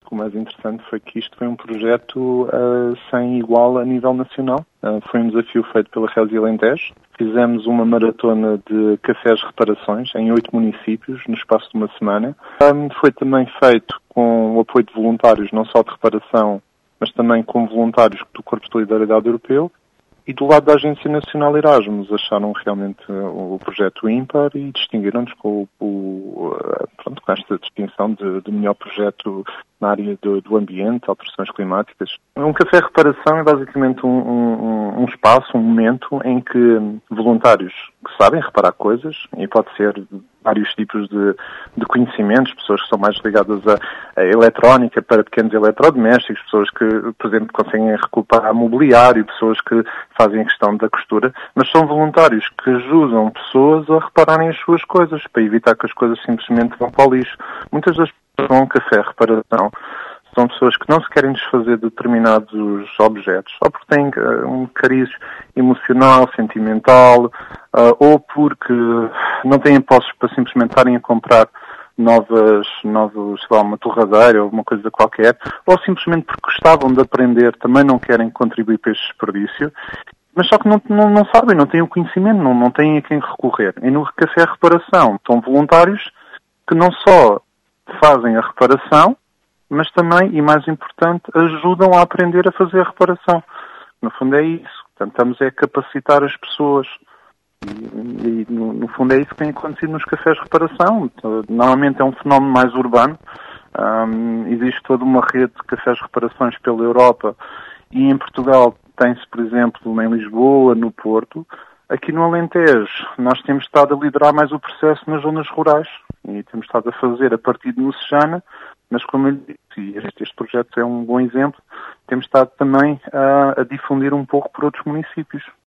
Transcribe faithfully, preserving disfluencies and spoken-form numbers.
que o mais interessante foi que isto foi um projeto uh, sem igual a nível nacional. Uh, foi um desafio feito pela Resi Alentejo. Fizemos uma maratona de cafés reparações em oito municípios no espaço de uma semana. Um, foi também feito com o apoio de voluntários, não só de reparação, mas também com voluntários do Corpo de Solidariedade Europeu. E do lado da Agência Nacional Erasmus, acharam realmente o projeto ímpar e distinguiram-nos com, o, pronto, com esta distinção de, de melhor projeto na área do, do ambiente, alterações climáticas. Um café reparação é basicamente um, um, um espaço, um momento em que voluntários que sabem reparar coisas, e pode ser vários tipos de, de conhecimentos, pessoas que são mais ligadas à, à eletrónica, para pequenos eletrodomésticos, pessoas que, por exemplo, conseguem recuperar mobiliário, pessoas que fazem a questão da costura, mas são voluntários que ajudam pessoas a repararem as suas coisas, para evitar que as coisas simplesmente vão para o lixo. Muitas das pessoas que vão a um café reparação são pessoas que não se querem desfazer de determinados objetos, ou porque têm uh, um cariz emocional, sentimental, uh, ou porque não têm posses para simplesmente estarem a comprar novas, novos, sei lá, uma torradeira ou alguma coisa qualquer, ou simplesmente porque gostavam de aprender, também não querem contribuir para este desperdício, mas só que não, não, não sabem, não têm o conhecimento, não, não têm a quem recorrer. E no café reparação estão voluntários que não só fazem a reparação, mas também, e mais importante, ajudam a aprender a fazer a reparação. No fundo é isso. Portanto, estamos a capacitar as pessoas. E, e no, no fundo é isso que tem acontecido nos cafés de reparação. Normalmente é um fenómeno mais urbano. Um, existe toda uma rede de cafés de reparações pela Europa e em Portugal tem-se, por exemplo, em Lisboa, no Porto. Aqui no Alentejo, nós temos estado a liderar mais o processo nas zonas rurais e temos estado a fazer a partir de Mocejana, mas como eu disse, e este, este projeto é um bom exemplo, temos estado também a, a difundir um pouco por outros municípios.